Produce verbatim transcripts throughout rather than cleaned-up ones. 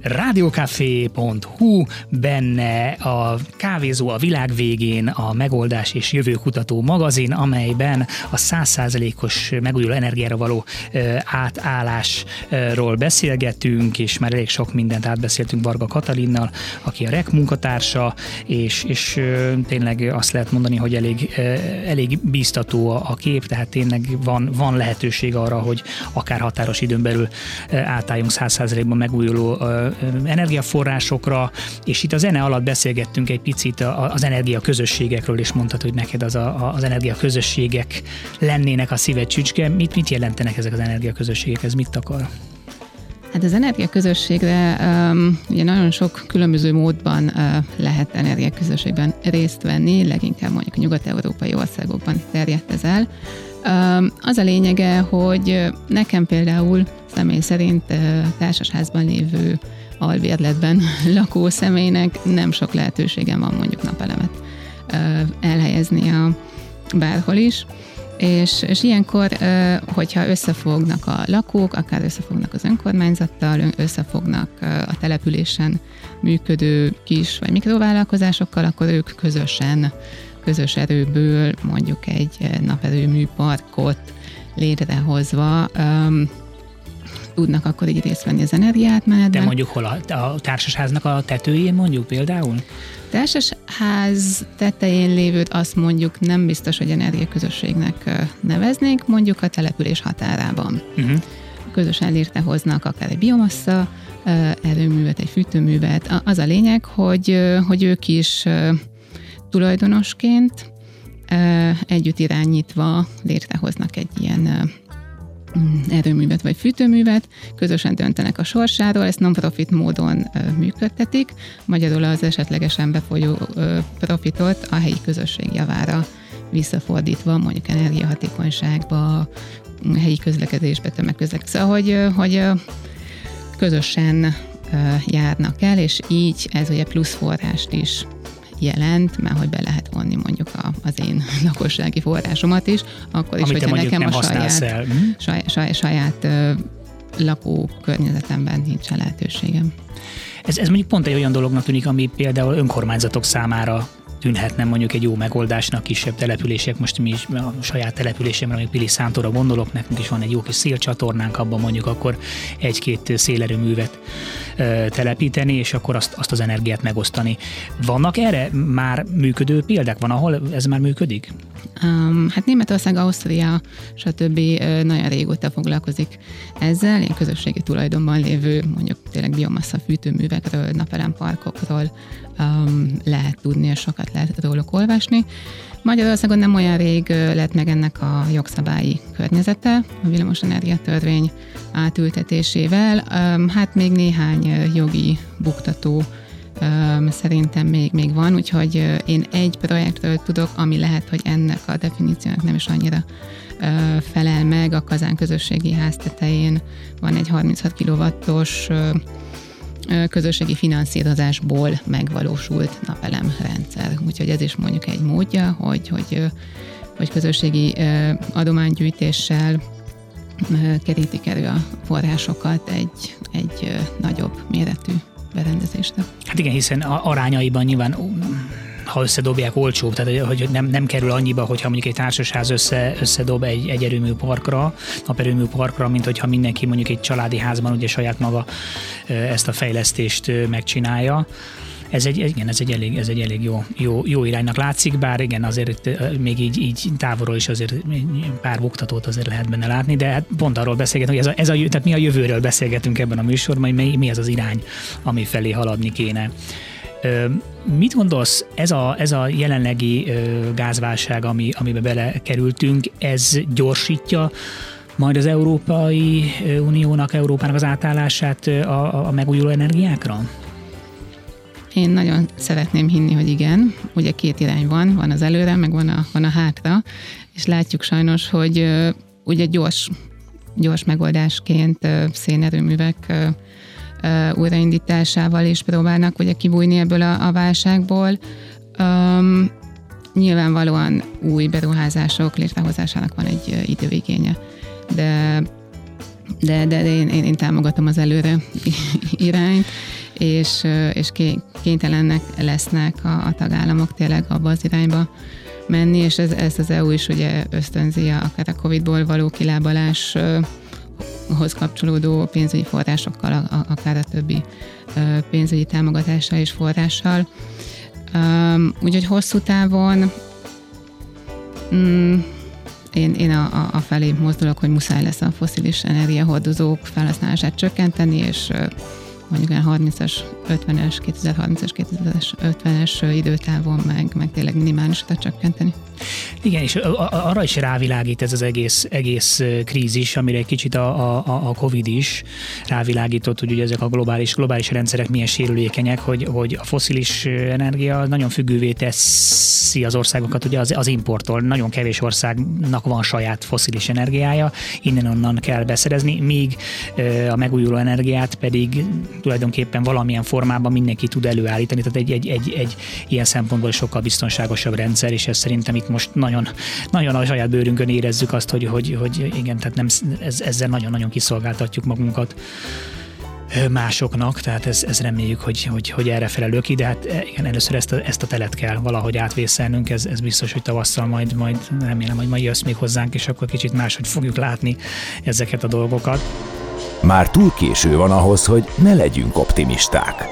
rádiókafé pont hu, benne a kávézó a világ végén, a megoldás és jövőkutató magazin, amelyben a száz százalékos megújuló energiára való átállásról beszélgetünk, és már elég sok mindent átbeszéltünk Varga Katalinnal, aki a rek munkatársa, és, és tényleg azt lehet mondani, hogy elég, elég bíztató a kép, tehát tényleg van, van lehetőség arra, hogy akár határos időn belül átálljunk száz százalékban megújuló energiaforrásokra, és itt a zene alatt beszélgettünk egy picit az energiaközösségekről, és mondtad, hogy neked az, a, az energiaközösségek lennének a szíved csücske. Mit, mit jelentenek ezek az energiaközösségek? Ez mit akar? Hát az energiaközösségre um, ugye nagyon sok különböző módban uh, lehet energiaközösségben részt venni, leginkább mondjuk a nyugat-európai országokban terjedt ez el. Um, az a lényege, hogy nekem például személy szerint uh, társasházban lévő albérletben lakó személynek nem sok lehetőségem van mondjuk napelemet uh, elhelyezni a bárhol is. És, és ilyenkor, hogyha összefognak a lakók, akár összefognak az önkormányzattal, összefognak a településen működő kis vagy mikrovállalkozásokkal, akkor ők közösen, közös erőből mondjuk egy naperőmű parkot létrehozva um, tudnak akkor így részt venni az energiaátmenetben. De mondjuk hol a, a társasháznak a tetőjén mondjuk például? Társasház tetején lévőt azt mondjuk nem biztos, hogy energiaközösségnek neveznénk, mondjuk a település határában. Uh-huh. Közösen létrehoznak akár egy biomassa erőművet, egy fűtőművet. Az a lényeg, hogy, hogy ők is tulajdonosként együtt irányítva létrehoznak egy ilyen erőművet vagy fűtőművet, közösen döntenek a sorsáról, ezt non-profit módon ö, működtetik, magyarul az esetlegesen befolyó ö, profitot a helyi közösség javára visszafordítva, mondjuk energiahatékonyságba, helyi közlekedésbe, tömegközlekedésbe, szóval, hogy, hogy ö, közösen ö, járnak el, és így ez ugye plusz forrást is jelent, mert hogy be lehet vonni mondjuk a, az én lakossági forrásomat is, akkor is, hogyha nekem a saját, saját, saját, saját ö, lakókörnyezetemben nincs lehetőségem. Ez, ez mondjuk pont egy olyan dolognak tűnik, ami például önkormányzatok számára tűnhetne mondjuk egy jó megoldásnak, kisebb települések, most mi is a saját településemre, mondjuk Pili Szántóra gondolok, nekünk is van egy jó kis szélcsatornánk, abban mondjuk akkor egy-két szélerőművet ö, telepíteni, és akkor azt, azt az energiát megosztani. Vannak erre már működő példák? Van, ahol ez már működik? Um, hát Németország, Ausztria, stb. Nagyon régóta foglalkozik ezzel, ilyen közösségi tulajdonban lévő, mondjuk tényleg biomassa fűtőművekről, napelemparkokról um, lehet tudni, és sokat lehet róluk olvasni. Magyarországon nem olyan rég lett meg ennek a jogszabályi környezete, a villamosenergia törvény átültetésével. Um, hát még néhány jogi buktató Um, szerintem még, még van, úgyhogy uh, én egy projektről tudok, ami lehet, hogy ennek a definíciónak nem is annyira uh, felel meg. A Kazán közösségi ház tetején van egy harminchat kilowattos uh, uh, közösségi finanszírozásból megvalósult napelem rendszer. Úgyhogy ez is mondjuk egy módja, hogy, hogy, uh, hogy közösségi uh, adománygyűjtéssel uh, kerítik elő a forrásokat egy, egy uh, nagyobb méretű berendezésre. Hát igen, hiszen arányaiban nyilván, ha összedobják, olcsóbb, tehát hogy nem, nem kerül annyiba, hogyha mondjuk egy társasház össze, összedob egy, egy erőmű parkra, naperőmű parkra, mint hogyha mindenki mondjuk egy családi házban ugye saját maga ezt a fejlesztést megcsinálja. Ez egy, igen, ez egy elég, ez egy elég jó, jó, jó iránynak látszik, bár igen, azért még így, így távolról is azért pár buktatót azért lehet benne látni, de hát pont arról beszélgetünk, hogy ez a, ez a, tehát mi a jövőről beszélgetünk ebben a műsorban, hogy mi, mi az az irány, ami felé haladni kéne. Mit gondolsz, ez a, ez a jelenlegi gázválság, ami, amiben belekerültünk, ez gyorsítja majd az Európai Uniónak, Európának az átállását a, a megújuló energiákra? Én nagyon szeretném hinni, hogy igen. Ugye két irány van, van az előre, meg van a, van a hátra, és látjuk sajnos, hogy uh, ugye gyors, gyors megoldásként uh, szénerőművek uh, uh, újraindításával is próbálnak ugye kibújni ebből a, a válságból. Um, nyilvánvalóan új beruházások létrehozásának van egy uh, időigénye, de, de, de én, én, én támogatom az előre irányt, és, és kénytelenek lesznek a, a tagállamok tényleg abba az irányba menni, és ez, ez az é u is ugye ösztönzi akár a Covidból való kilábaláshoz kapcsolódó pénzügyi forrásokkal, akár a többi pénzügyi támogatással és forrással. Úgyhogy hosszú távon mm, én, én a, a, a felé mozdulok, hogy muszáj lesz a fosszilis energiahordozók felhasználását csökkenteni, és mondjuk olyan harmincas, ötvenes, kétezer-harmincas, kétezer-ötvenes időtávon meg, meg tényleg minimálisat csökkenteni. Igen, és arra is rávilágít ez az egész, egész krízis, amire egy kicsit a, a, a Covid is rávilágított, hogy ugye ezek a globális, globális rendszerek milyen sérülékenyek, hogy, hogy a fosszilis energia nagyon függővé teszi az országokat ugye az, az importtól. Nagyon kevés országnak van saját fosszilis energiája, innen-onnan kell beszerezni, míg a megújuló energiát pedig tulajdonképpen valamilyen formában mindenki tud előállítani, tehát egy, egy, egy, egy ilyen szempontból sokkal biztonságosabb rendszer, és ez szerintem itt most nagyon, nagyon a saját bőrünkön érezzük azt, hogy, hogy, hogy igen, tehát nem, ez, ezzel nagyon-nagyon kiszolgáltatjuk magunkat másoknak, tehát ez, ez reméljük, hogy, hogy, hogy erre felelő ki, de hát igen, először ezt a, ezt a telet kell valahogy átvészelnünk, ez, ez biztos, hogy tavasszal majd, majd remélem, hogy majd jössz még hozzánk, és akkor kicsit máshogy fogjuk látni ezeket a dolgokat. Már túl késő van ahhoz, hogy ne legyünk optimisták.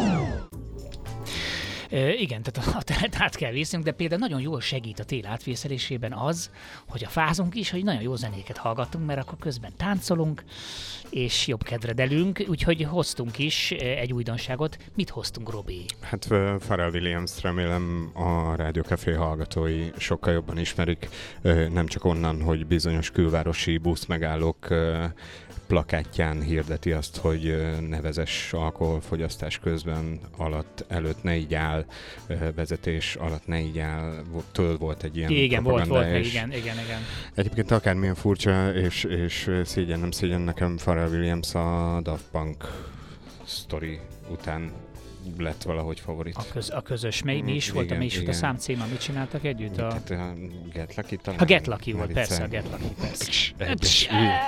Igen, tehát a telet át kell vésznünk, de például nagyon jól segít a tél átvészelésében az, hogy a fázunk is, hogy nagyon jó zenéket hallgatunk, mert akkor közben táncolunk, és jobb kedvedelünk, úgyhogy hoztunk is egy újdonságot. Mit hoztunk, Robi? Hát Pharrell Williams, remélem a Rádió Café hallgatói sokkal jobban ismerik, nem csak onnan, hogy bizonyos külvárosi buszmegállók plakátján hirdeti azt, hogy ne vezess alkoholfogyasztás közben, alatt, előtt ne így áll, vezetés alatt ne így áll, től volt egy ilyen igen, propaganda. Volt, volt, és igen, igen, igen. Egyébként akármilyen furcsa, és, és szégyen, nem szégyen nekem, Pharrell Williams a Daft Punk sztori után lett valahogy favorit. A, köz, a közös, mely, mi is volt, igen, mi is igen. volt a számcíma, mit csináltak együtt? A, a, a Get Lucky talán? A Get Lucky volt, persze, a Get Lucky, persze.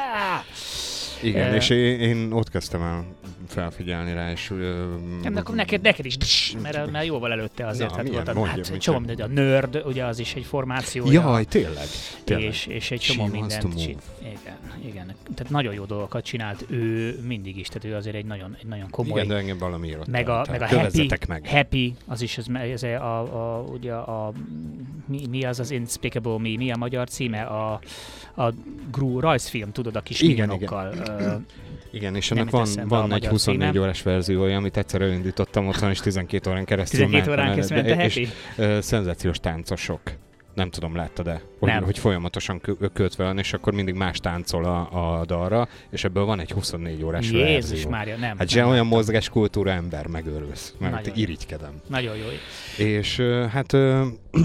Igen, uh, és én, én ott kezdtem el felfigyelni rá, és... Uh, nem, akkor neked, neked is, mert, mert jóval előtte azért, na, hát milyen, volt, mondja, hát csomó minden, a Nerd, ugye az is egy formáció. Jaj, tényleg, tényleg. És, és egy csomó mindent. Igen, igen. Tehát nagyon jó dolgokat csinált ő mindig is, tehát ő azért egy nagyon, egy nagyon komoly... Igen, de engem valami írott. Meg a, meg a happy, meg. happy, az is, ez, ez a, a, a, ugye a, mi, mi az az Inspicable Me, mi a magyar címe? A, a Gru rajzfilm, tudod, a kis minyonokkal. Igen. Igen, és ennek van, van egy huszonnégy címem. Órás verziója, amit egyszer elindítottam otthon, és tizenkét órán keresztül tizenkét órán keresztül ment a happy? És uh, szenzációs táncosok. Nem tudom, láttad-e? Hogy, hogy folyamatosan kötve van, és akkor mindig más táncol a, a dalra, és ebből van egy huszonnégy órás Jézus verzió. Jézus Mária, nem. Hát se olyan mozgáskultúra ember, megőrülsz, mert nagyon irigykedem. Nagyon jó. És uh, hát uh,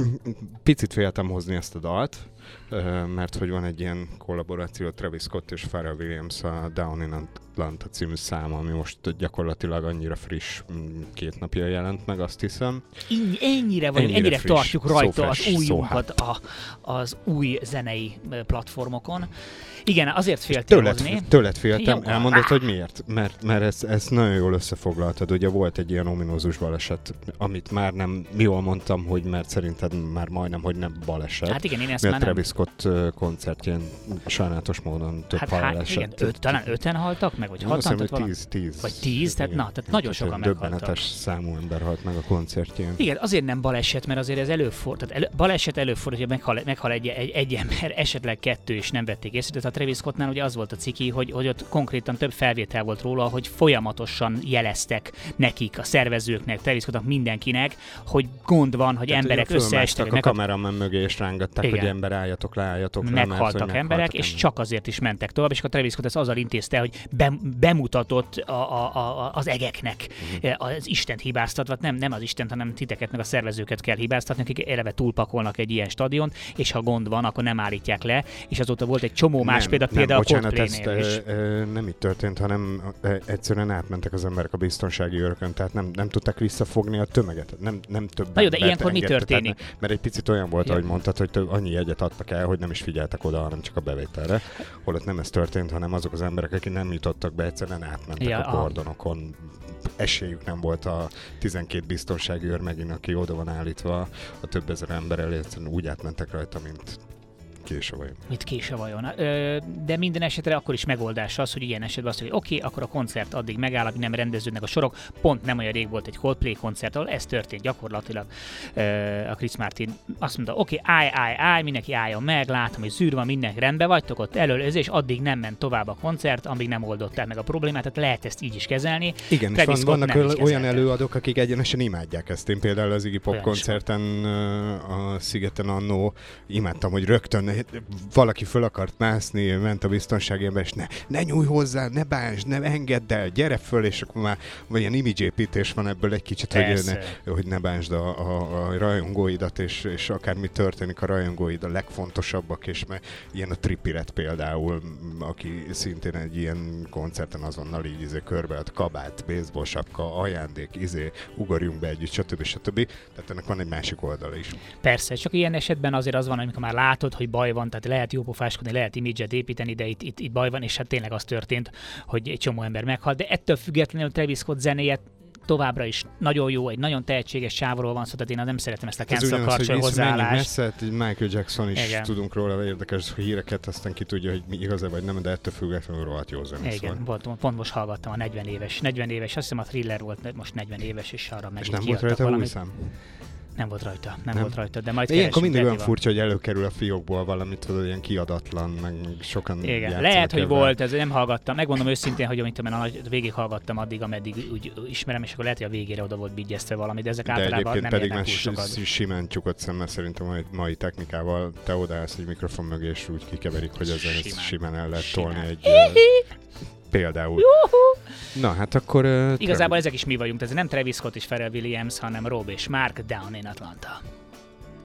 picit féltem hozni ezt a dalt, uh, mert hogy van egy ilyen kollaboráció Travis Scott és Pharrell Williams a Down in Atlanta című száma, ami most gyakorlatilag annyira friss, két napja jelent meg, azt hiszem. Ennyi, ennyire vagy, ennyire, ennyire friss, tartjuk rajta az újunkat a, az új zenei platformokon. Igen, azért féltél hozni. Tőled féltem, jó, elmondod, hogy miért? Mert, mert ezt, ezt nagyon jól összefoglaltad. Ugye volt egy ilyen ominózus baleset, amit már nem jól mondtam, hogy mert szerinted már majdnem, hogy nem baleset. Hát igen, én ezt mert már Travis Scott koncertjén sajnálatos módon több hát, halál hát, esett. Igen, öt, talán öten haltak meg, vagy hatan? Azt hiszem, tíz, tíz. Vagy tíz, tehát na, tehát nagyon sokan meghaltak. Döbbenetes számú ember halt meg a koncertjén. Igen, azért nem baleset, mert azért ez előfordul. Tehát elő, baleset előfordul, hogy meghal, meghal egy, egy, egy ember, esetleg kettő, és nem vették észre. Tehát a Travis Scottnál ugye az volt a ciki, hogy, hogy ott konkrétan több felvétel volt róla, hogy folyamatosan jeleztek nekik, a szervezőknek, Travis Scottnak, mindenkinek, hogy gond van, hogy tehát emberek összeestek. A kameraman mögé és rángatták, igen, hogy ember álljatok le, álljatok le. Meghaltak mert, emberek, és csak azért is mentek tovább, és a Travis Scott ezt azzal intézte, hogy be, bemutatott a, a, a, az egeknek uh-huh. az Istent hibáztatva, nem, nem az Istent, hanem titeket meg a szervezőket kell hibáztatni, akik eleve túlpakolnak egy ilyen stadiont, és ha gond van, akkor nem állítják le, és azóta volt egy csomó más nem, példa, nem, például bocsánat, a Coldplay-nél ezt, e, e, nem így történt, hanem e, egyszerűen átmentek az emberek a biztonsági őrökön, tehát nem, nem tudták visszafogni a tömeget, nem, nem több. Na jó, de ilyenkor mi történik? Tehát, mert egy picit olyan volt, ja. ahogy mondtad, hogy több, annyi jegyet adtak el, hogy nem is figyeltek oda, hanem csak a bevételre. Holott nem ez történt, hanem azok az emberek, akik nem jutottak be, egyszerűen átmentek ja, a kordonokon, esélyük nem volt a tizenkét biztonsági őr megint, aki oda van állítva a több ezer ember elé, úgy átmentek rajta, mint késő vajon. Mit késő vajon? De minden esetre akkor is megoldás az, hogy ilyen esetben azt, hogy oké, okay, akkor a koncert addig megáll, amíg nem rendeződnek a sorok. Pont nem olyan rég volt egy Coldplay koncert, ahol ez történt gyakorlatilag. A Chris Martin azt mondta, oké, okay, állj, állj, állj, mindenki álljon meg, látom, hogy zűr van, mindenki rendben vagytok, ott előzés, addig nem ment tovább a koncert, amíg nem oldották meg a problémát, tehát lehet ezt így is kezelni. Igen, és van, vannak olyan kezelte. előadók, akik egyenesen imádják ezt. Én például az Iggy Pop olyan koncerten a Szigeten annó imádtam, hogy rögtön valaki föl akart mászni, ment a biztonsági ember, és ne, ne nyújj hozzá, ne bántsd, ne engedd el, gyere föl, és akkor már vagy ilyen image-építés van ebből egy kicsit, hogy ne, hogy ne bántsd a, a, a rajongóidat, és, és akármi történik, a rajongóid a legfontosabbak, és mert ilyen a Tripiret például, aki szintén egy ilyen koncerten azonnal így izé körbead, kabát, baseball sapka, ajándék, izé, ugorjunk be együtt, stb. stb. Tehát ennek van egy másik oldala is. Persze, csak ilyen esetben azért az van, amikor már látod, hogy baj van, tehát lehet jópofáskodni, lehet image-et építeni, de itt, itt, itt baj van, és hát tényleg az történt, hogy egy csomó ember meghalt, de ettől függetlenül Travis Scott zenéje továbbra is nagyon jó, egy nagyon tehetséges sávról van szó, tehát én nem szeretem ezt a cancel culture hozzáállást. Messze, Michael Jackson is igen. tudunk róla érdekes híreket, aztán ki tudja, hogy mi igaz-e vagy nem, de ettől függetlenül rohadt jó zenész. Igen, volt, pont most hallgattam a negyven éves, negyven éves, azt hiszem a Thriller volt most negyven éves, és arra meg és nem volt rajta új szám? Nem volt rajta, nem, nem volt rajta, de majd ilyenkor mindig olyan furcsa, hogy előkerül a fiókból valamit, tudod, ilyen kiadatlan, meg sokan igen, lehet, hogy volt, ez nem hallgattam. Megmondom őszintén, hogy amit én végig hallgattam addig, ameddig úgy ismerem, és akkor lehet, hogy a végére oda volt bigyeztve valami, de ezek de általában nem pedig érnek túl sokat. De simán csukott szemmel szerintem a mai technikával te odaállsz egy mikrofon mögé, és úgy kikeverik, hogy ezzel simán, simán el lehet simán. tolni egy... Például. Juhu! Na, hát akkor... Uh, Igazából Travis. Ezek is mi vagyunk, ez nem Travis Scott és Pharrell Williams, hanem Rob és Mark Down in Atlanta.